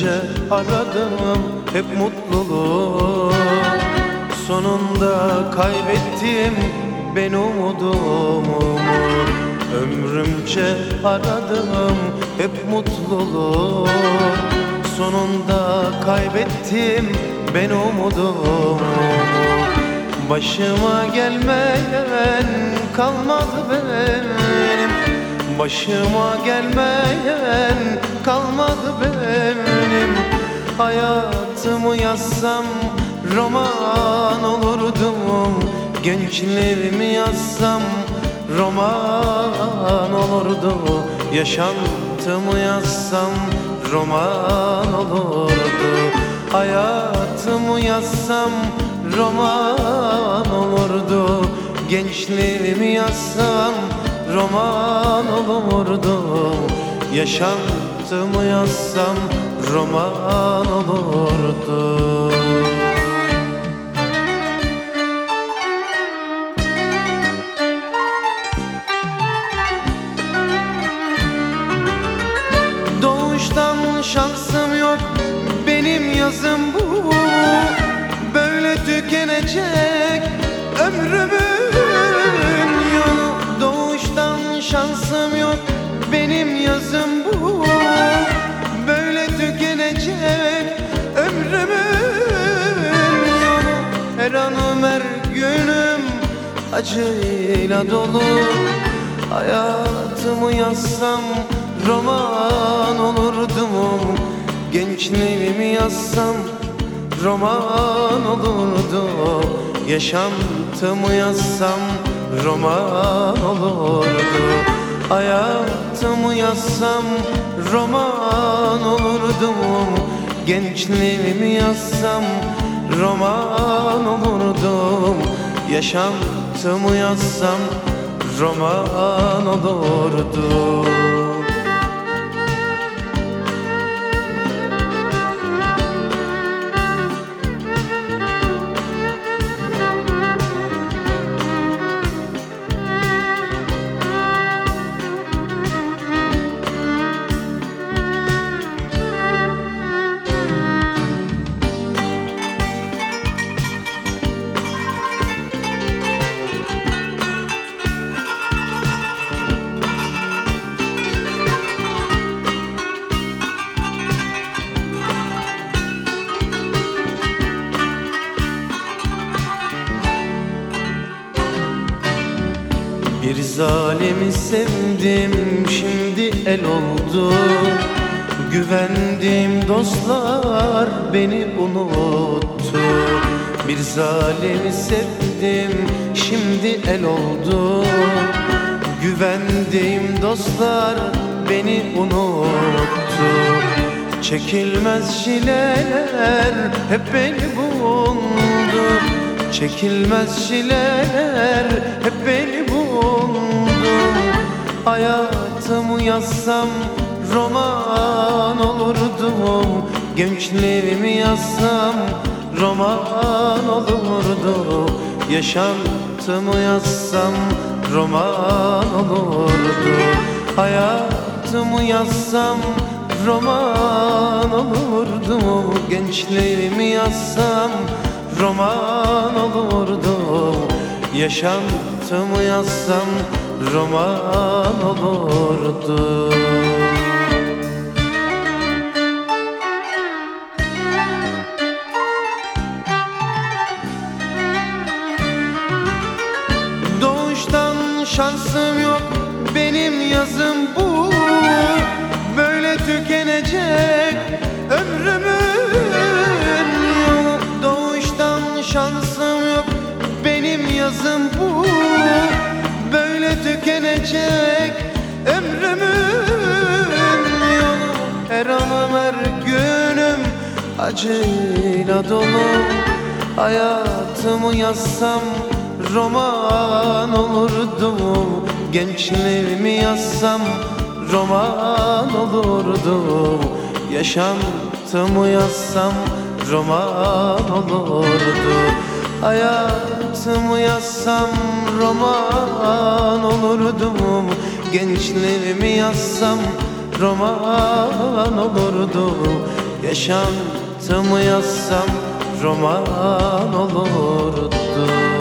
Ömrümce aradım hep mutluluğu, sonunda kaybettim ben umudumu. Ömrümce aradım hep mutluluğu, sonunda kaybettim ben umudumu. Başıma gelmeyen kalmadı benim, başıma gelmeyen kalmadı benim. Hayatımı yazsam roman olurdum, gençliğimi yazsam roman olurdu. Yaşantımı yazsam roman olurdu. Hayatımı yazsam roman olurdu. Gençliğimi yazsam roman olurdu. Yaşantımı yazsam roman olurdu. Doğuştan şansım yok, benim yazım bu. Böyle tükenecek ömrümün yolu. Doğuştan şansım yok, benim yazım bu. Böyle tükenecek ömrümün yolu. Her anım her günüm acıyla dolu. Hayatımı yazsam roman olurdum, gençliğimi yazsam roman olurdu. Yaşantımı yazsam roman olurdu. Hayatımı yazsam roman olurdum, gençliğimi yazsam roman olurdum. Yaşantımı yazsam roman olurdu. Bir zalimi sevdim, şimdi el oldu. Güvendiğim dostlar beni unuttu. Bir zalimi sevdim, şimdi el oldu. Güvendiğim dostlar beni unuttu. Çekilmez çileler hep beni buldu. Çekilmez çileler hep beni buldu. Hayatımı yazsam roman olurdum, gençliğimi yazsam roman olurdu. Yaşantımı yazsam roman olurdu. Hayatımı yazsam roman olurdu. Gençliğimi yazsam roman olurdu. Yaşantımı yazsam roman olurdu. Doğuştan şansım yok, benim yazım bu. Böyle tükenecek ömrümün yolu. Doğuştan şansım yok, benim yazım bu. Böyle tükenecek ömrümün yolu. Her anım her günüm acıyla dolu. Hayatımı yazsam roman olurdu. Gençliğimi yazsam roman olurdu. Yaşantımı yazsam roman olurdu. Hayatımı yazsam roman olurdum. Gençliğimi yazsam roman olurdu. yaşantımı yazsam roman olurdu.